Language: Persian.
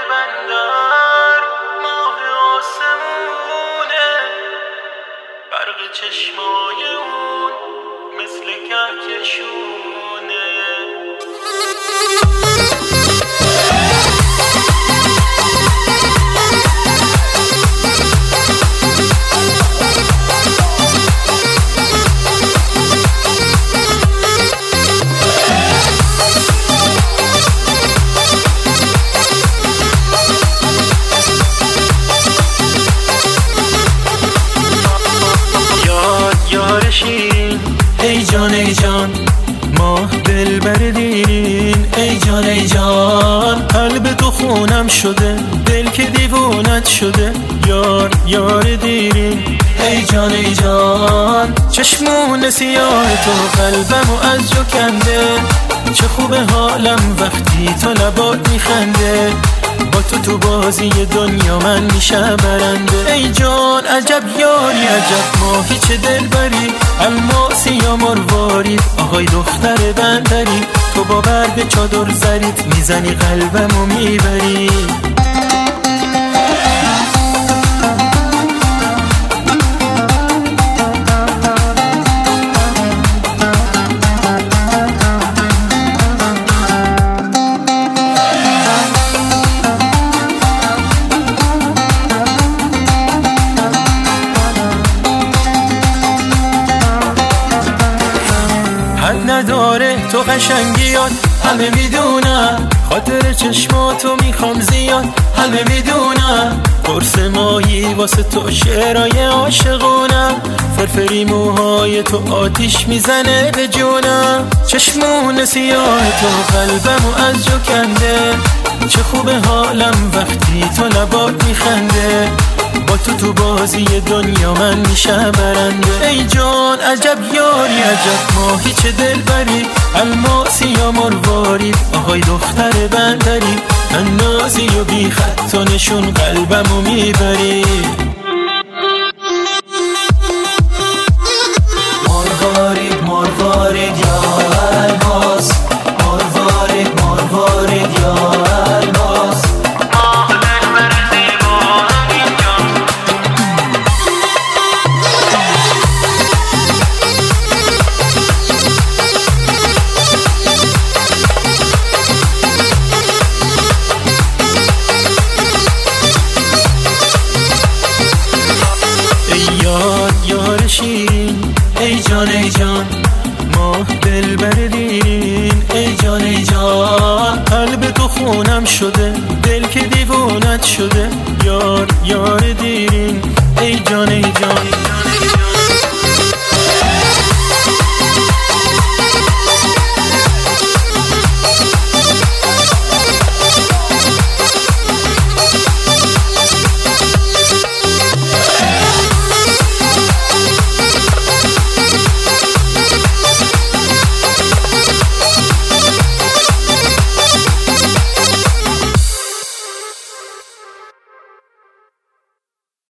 بندر ماه آسمونه، برق چشمای اون مثل کهکشونه. ای جان ای جان ماه دلبر دیرین، ای جان ای جان قلب تو خونم شده، دل که دیوونت شده، یار یار دیرین. ای جان ای جان چشمون سیاه تو قلبمو از جو کنده، چه خوبه حالم وقتی تو لبات میخنده، با تو بازی دنیا من میشم برنده. ای جان عجب یاری عجب ماهی چه دلبری، الماسی یا مروارید آهای دختر بندری، تو با برگ چادر زرید میزنی قلبمو میبری. نداره تو قشنگیات همه میدونم، خاطر چشماتو میخوام زیاد همه میدونم، قرص ماهی واسه تو شعرهای عاشقونم، فرفری موهای تو آتیش میزنه به جونم، چشمون سیاه تو قلبمو از جو کنده، چه خوبه حالم وقتی تو لبات میخنده، با تو بازی دنیا من میشم برنده. ای جان عجب یاری عجب ماهی چه دلبری، الماسی یا مروارید آهای دختر بندری، نازی و بی خط و نشون قلبمو میبری. مروارید مروارید یا الماس، مروارید مروارید یا الماس، یار شیرین، ای جان ای جان ماه دلبر دیرین، ای جان ای جان قلب تو خونم شده، دل که دیوونت شده، یار یار دیرین. ای جان ای جان